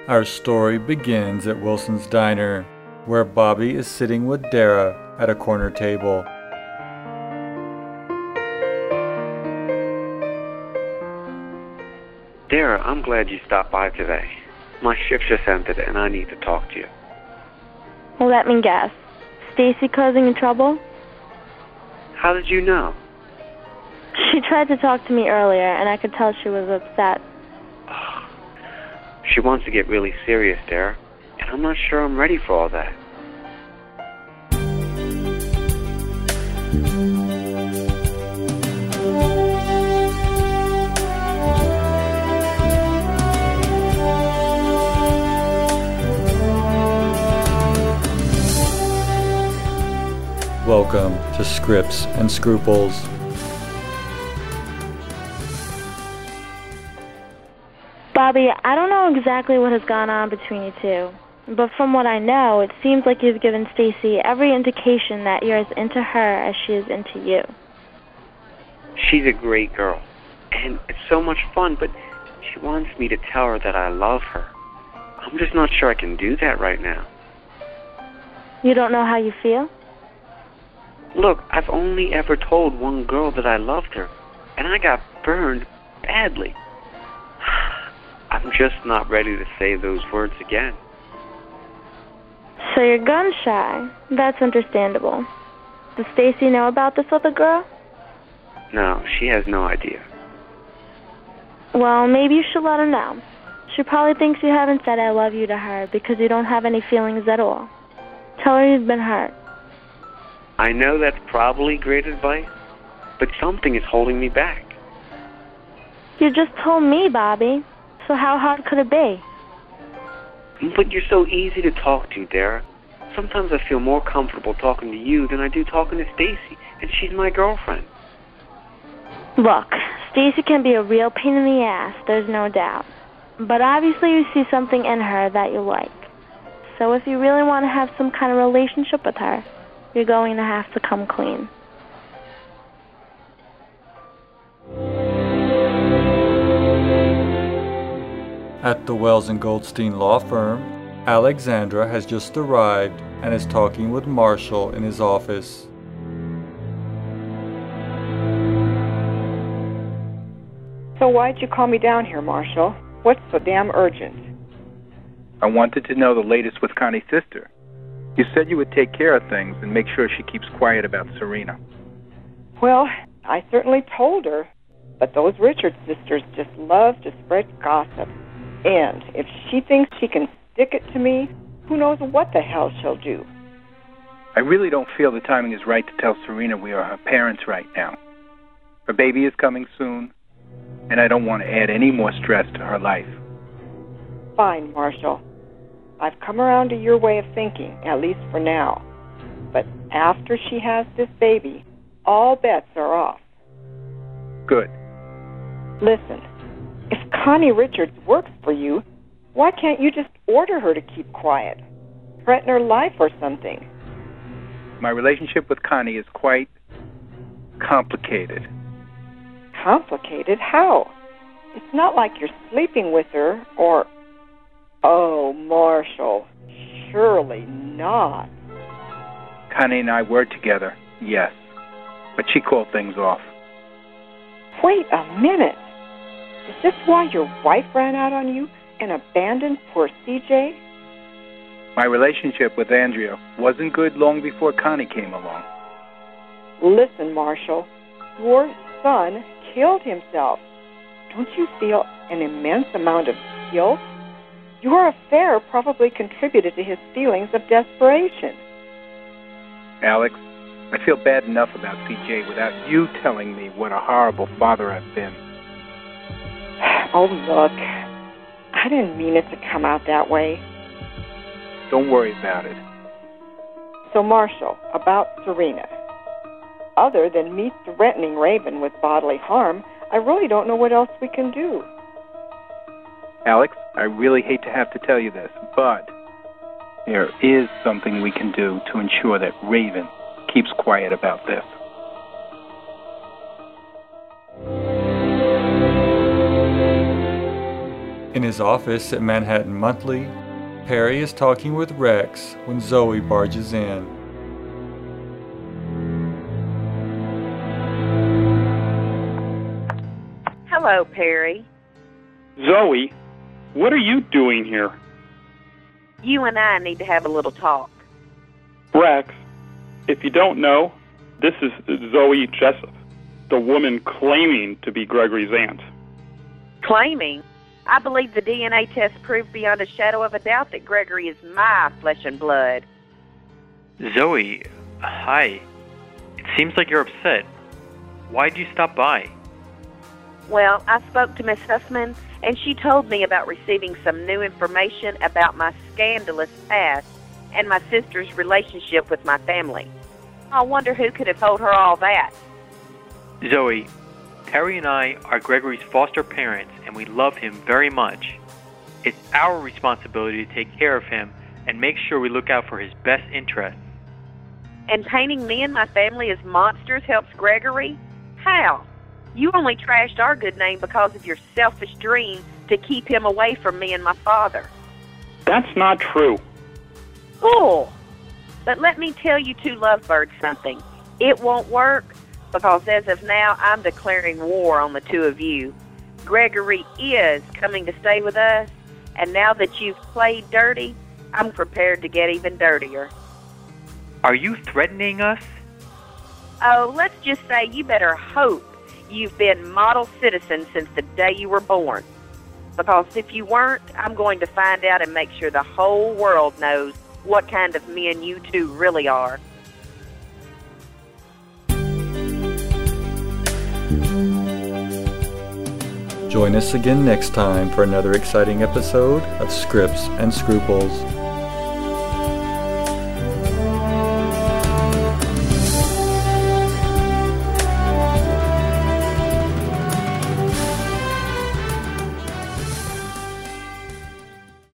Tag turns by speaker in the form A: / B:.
A: Our story begins at Wilson's Diner, where Bobby is sitting with Dara at a corner table.
B: Dara, I'm glad you stopped by today. My shift just ended and I need to talk to you.
C: Well, let me guess. Stacy causing you trouble?
B: How did you know?
C: She tried to talk to me earlier, and I could tell she was upset.
B: She wants to get really serious, Dara, and I'm not sure I'm ready for all that.
A: Welcome to Scripts and Scruples.
C: Bobby, I don't know exactly what has gone on between you two, but from what I know, it seems like you've given Stacy every indication that you're as into her as she is into you.
B: She's a great girl, and it's so much fun, but she wants me to tell her that I love her. I'm just not sure I can do that right now.
C: You don't know how you feel?
B: Look, I've only ever told one girl that I loved her, and I got burned badly. I'm just not ready to say those words again.
C: So you're gun shy. That's understandable. Does Stacy know about this other girl?
B: No, she has no idea.
C: Well, maybe you should let her know. She probably thinks you haven't said I love you to her because you don't have any feelings at all. Tell her you've been hurt.
B: I know that's probably great advice, but something is holding me back.
C: You just told me, Bobby. So how hard could it be?
B: But you're so easy to talk to, Dara. Sometimes I feel more comfortable talking to you than I do talking to Stacy, and she's my girlfriend.
C: Look, Stacy can be a real pain in the ass, there's no doubt. But obviously you see something in her that you like. So if you really want to have some kind of relationship with her, you're going to have to come clean.
A: At the Wells and Goldstein law firm, Alexandra has just arrived and is talking with Marshall in his office.
D: So why'd you call me down here, Marshall? What's so damn urgent?
E: I wanted to know the latest with Connie's sister. You said you would take care of things and make sure she keeps quiet about Serena.
D: Well, I certainly told her, but those Richards sisters just love to spread gossip. And if she thinks she can stick it to me, who knows what the hell she'll do.
E: I really don't feel the timing is right to tell Serena we are her parents right now. Her baby is coming soon, and I don't want to add any more stress to her life.
D: Fine, Marshall. I've come around to your way of thinking, at least for now. But after she has this baby, all bets are off.
E: Good.
D: Listen, if Connie Richards works for you, why can't you just order her to keep quiet? Threaten her life or something?
E: My relationship with Connie is quite complicated.
D: Complicated? How? It's not like you're sleeping with her or... Oh, Marshall, surely not.
E: Connie and I were together, yes, but she called things off.
D: Wait a minute. Is this why your wife ran out on you and abandoned poor CJ?
E: My relationship with Andrea wasn't good long before Connie came along.
D: Listen, Marshall, your son killed himself. Don't you feel an immense amount of guilt? Your affair probably contributed to his feelings of desperation.
E: Alex, I feel bad enough about CJ without you telling me what a horrible father I've been.
D: Oh, look, I didn't mean it to come out that way.
E: Don't worry about it.
D: So, Marshall, about Serena. Other than me threatening Raven with bodily harm, I really don't know what else we can do.
E: Alex, I really hate to have to tell you this, but there is something we can do to ensure that Raven keeps quiet about this.
A: In his office at Manhattan Monthly, Perry is talking with Rex when Zoe barges in.
F: Hello, Perry.
G: Zoe, what are you doing here?
F: You and I need to have a little talk.
G: Rex, if you don't know, this is Zoe Jessup, the woman claiming to be Gregory's aunt.
F: Claiming? I believe the DNA test proved beyond a shadow of a doubt that Gregory is my flesh and blood.
H: Zoe, hi. It seems like you're upset. Why'd you stop by?
F: Well, I spoke to Miss Huffman, and she told me about receiving some new information about my scandalous past and my sister's relationship with my family. I wonder who could have told her all that.
H: Zoe, Perry and I are Gregory's foster parents, and we love him very much. It's our responsibility to take care of him and make sure we look out for his best interests.
F: And painting me and my family as monsters helps Gregory? How? You only trashed our good name because of your selfish dream to keep him away from me and my father.
G: That's not true.
F: Bull! But let me tell you two lovebirds something. It won't work, because as of now, I'm declaring war on the two of you. Gregory is coming to stay with us, and now that you've played dirty, I'm prepared to get even dirtier.
H: Are you threatening us?
F: Oh, let's just say you better hope you've been model citizens since the day you were born. Because if you weren't, I'm going to find out and make sure the whole world knows what kind of men you two really are.
A: Join us again next time for another exciting episode of Scripts and Scruples.